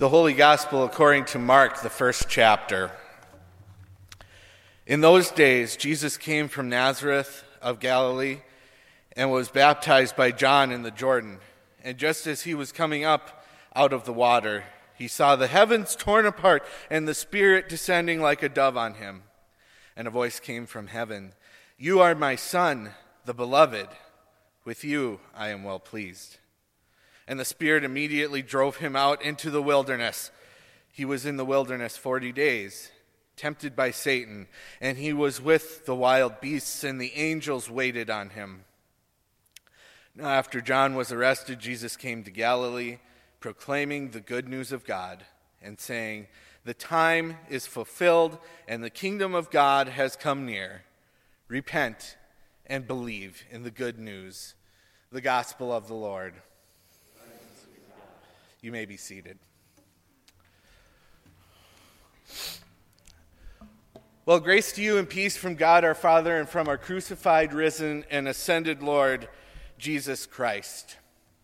The Holy Gospel according to Mark, the first chapter. In those days, Jesus came from Nazareth of Galilee and was baptized by John in the Jordan. And just as he was coming up out of the water, he saw the heavens torn apart and the Spirit descending like a dove on him. And a voice came from heaven, "You are my Son, the beloved. With you I am well pleased." And the Spirit immediately drove him out into the wilderness. He was in the wilderness 40 days, tempted by Satan, and he was with the wild beasts, and the angels waited on him. Now after John was arrested, Jesus came to Galilee, proclaiming the good news of God, and saying, "The time is fulfilled, and the kingdom of God has come near. Repent and believe in the good news." The gospel of the Lord. You may be seated. Well, grace to you and peace from God our Father and from our crucified, risen, and ascended Lord, Jesus Christ.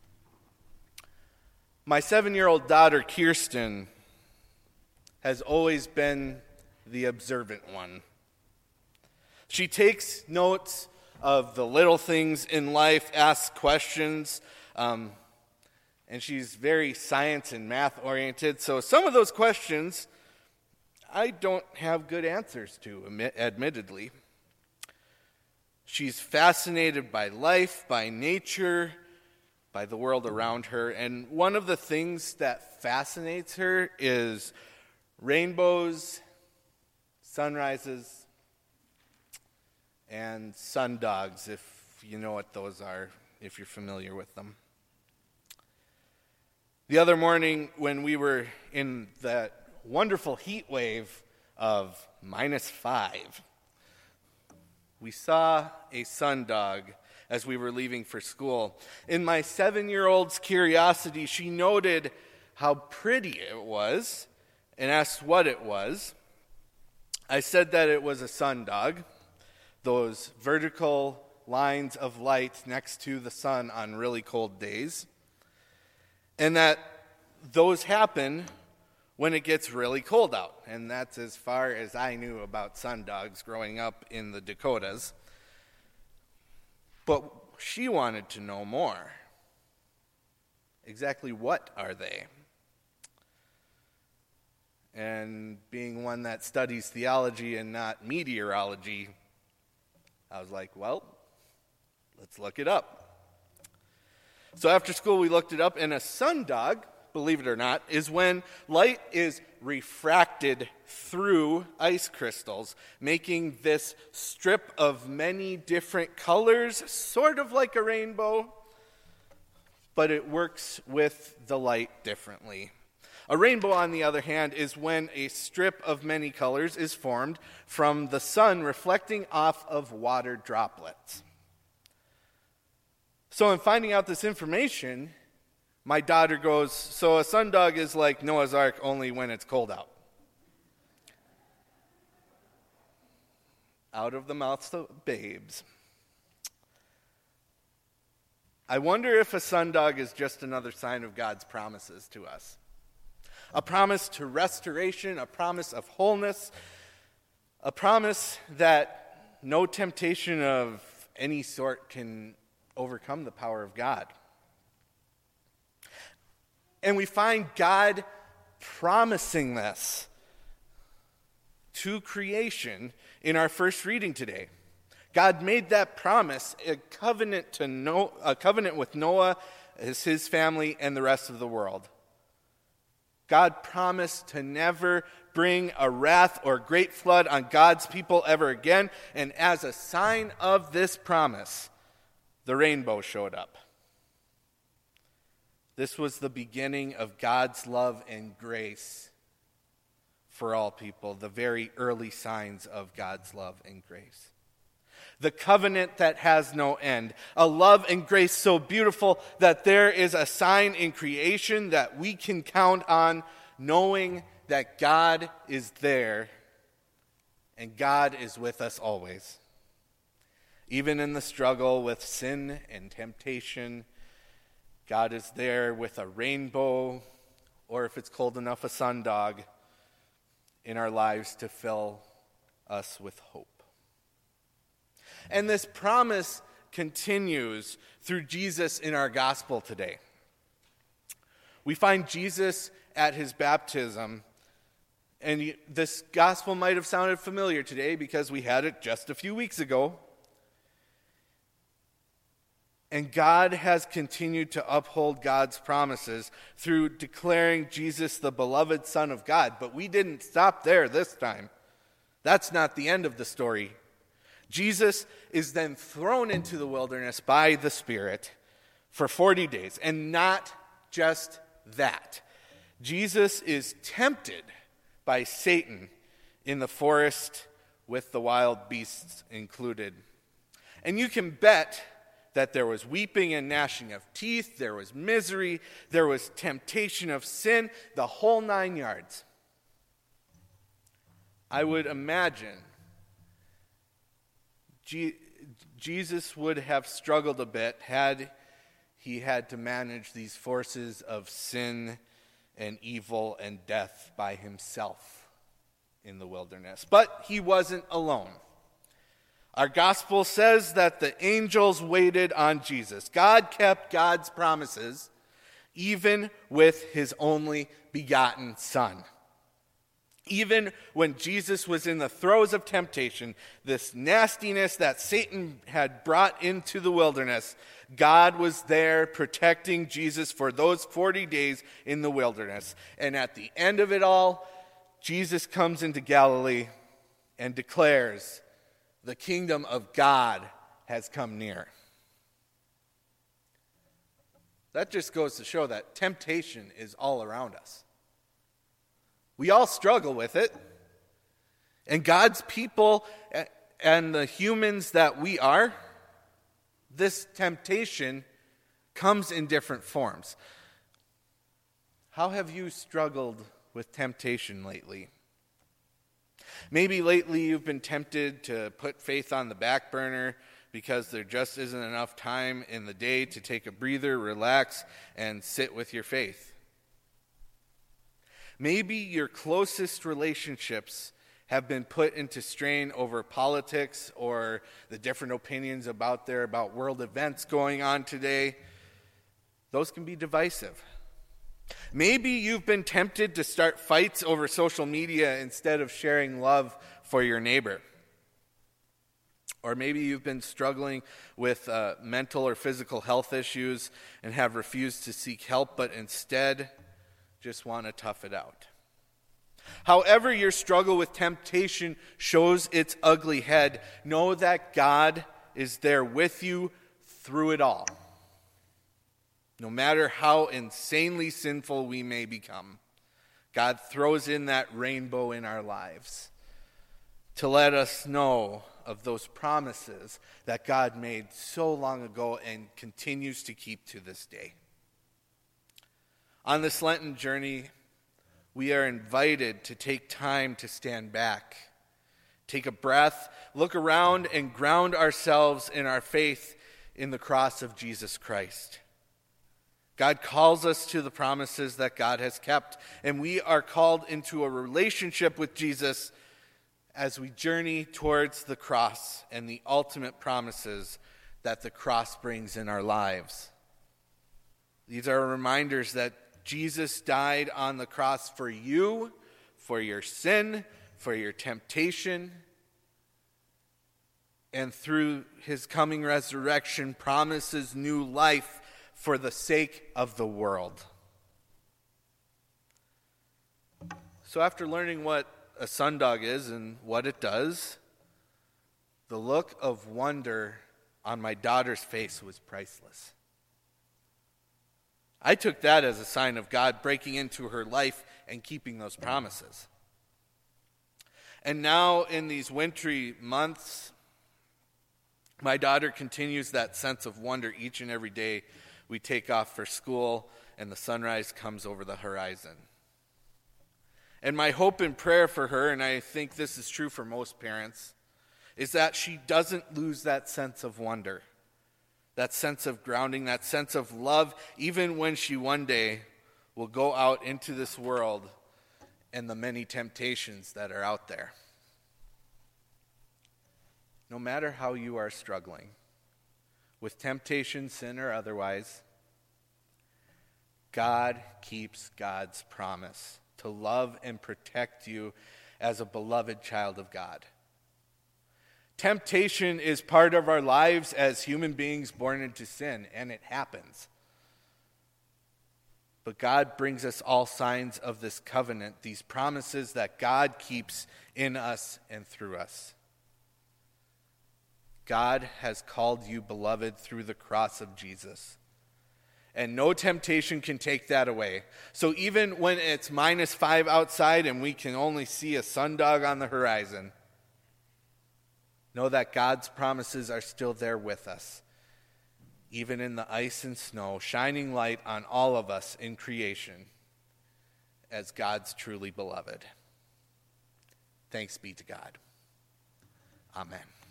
My 7-year-old daughter, Kirsten, has always been the observant one. She takes notes of the little things in life, asks questions, and she's very science and math oriented. So some of those questions I don't have good answers to, admittedly. She's fascinated by life, by nature, by the world around her. And one of the things that fascinates her is rainbows, sunrises, and sundogs, if you know what those are, if you're familiar with them. The other morning when we were in that wonderful heat wave of -5, we saw a sundog as we were leaving for school. In my 7-year-old's curiosity, she noted how pretty it was and asked what it was. I said that it was a sundog, those vertical lines of light next to the sun on really cold days, and that those happen when it gets really cold out. And that's as far as I knew about sundogs growing up in the Dakotas. But she wanted to know more. Exactly what are they? And being one that studies theology and not meteorology, I was like, well, let's look it up. So after school, we looked it up, and a sundog, believe it or not, is when light is refracted through ice crystals, making this strip of many different colors, sort of like a rainbow, but it works with the light differently. A rainbow, on the other hand, is when a strip of many colors is formed from the sun reflecting off of water droplets. So in finding out this information, my daughter goes, "So a sundog is like Noah's Ark, only when it's cold out." Out of the mouths of babes. I wonder if a sundog is just another sign of God's promises to us. A promise to restoration, a promise of wholeness, a promise that no temptation of any sort can overcome the power of God. And we find God promising this to creation in our first reading today. God made that promise a covenant with Noah, his family, and the rest of the world. God promised to never bring a wrath or great flood on God's people ever again, and as a sign of this promise, the rainbow showed up. This was the beginning of God's love and grace for all people, the very early signs of God's love and grace. The covenant that has no end, a love and grace so beautiful that there is a sign in creation that we can count on, knowing that God is there and God is with us always. Even in the struggle with sin and temptation, God is there with a rainbow or if it's cold enough, a sundog in our lives to fill us with hope. And this promise continues through Jesus in our gospel today. We find Jesus at his baptism, and this gospel might have sounded familiar today because we had it just a few weeks ago. And God has continued to uphold God's promises through declaring Jesus the beloved Son of God. But we didn't stop there this time. That's not the end of the story. Jesus is then thrown into the wilderness by the Spirit for 40 days. And not just that. Jesus is tempted by Satan in the forest with the wild beasts included. And you can bet that there was weeping and gnashing of teeth, there was misery, there was temptation of sin, the whole 9 yards. I would imagine Jesus would have struggled a bit had he had to manage these forces of sin and evil and death by himself in the wilderness. But he wasn't alone. Our gospel says that the angels waited on Jesus. God kept God's promises even with his only begotten Son. Even when Jesus was in the throes of temptation, this nastiness that Satan had brought into the wilderness, God was there protecting Jesus for those 40 days in the wilderness. And at the end of it all, Jesus comes into Galilee and declares, "The kingdom of God has come near." That just goes to show that temptation is all around us. We all struggle with it. And God's people and the humans that we are, this temptation comes in different forms. How have you struggled with temptation lately? Maybe lately you've been tempted to put faith on the back burner because there just isn't enough time in the day to take a breather, relax, and sit with your faith. Maybe your closest relationships have been put into strain over politics or the different opinions about world events going on today. Those can be divisive. Maybe you've been tempted to start fights over social media instead of sharing love for your neighbor. Or maybe you've been struggling with mental or physical health issues and have refused to seek help, but instead just want to tough it out. However your struggle with temptation shows its ugly head, know that God is there with you through it all. No matter how insanely sinful we may become, God throws in that rainbow in our lives to let us know of those promises that God made so long ago and continues to keep to this day. On this Lenten journey, we are invited to take time to stand back, take a breath, look around, and ground ourselves in our faith in the cross of Jesus Christ. God calls us to the promises that God has kept, and we are called into a relationship with Jesus as we journey towards the cross and the ultimate promises that the cross brings in our lives. These are reminders that Jesus died on the cross for you, for your sin, for your temptation, and through his coming resurrection promises new life for the sake of the world. So after learning what a sundog is and what it does, the look of wonder on my daughter's face was priceless. I took that as a sign of God breaking into her life and keeping those promises. And now in these wintry months, my daughter continues that sense of wonder each and every day we take off for school and the sunrise comes over the horizon. And my hope and prayer for her, and I think this is true for most parents, is that she doesn't lose that sense of wonder, that sense of grounding, that sense of love, even when she one day will go out into this world and the many temptations that are out there. No matter how you are struggling, with temptation, sin, or otherwise, God keeps God's promise to love and protect you as a beloved child of God. Temptation is part of our lives as human beings born into sin, and it happens. But God brings us all signs of this covenant, these promises that God keeps in us and through us. God has called you beloved through the cross of Jesus. And no temptation can take that away. So even when it's -5 outside and we can only see a sundog on the horizon, know that God's promises are still there with us, even in the ice and snow, shining light on all of us in creation as God's truly beloved. Thanks be to God. Amen.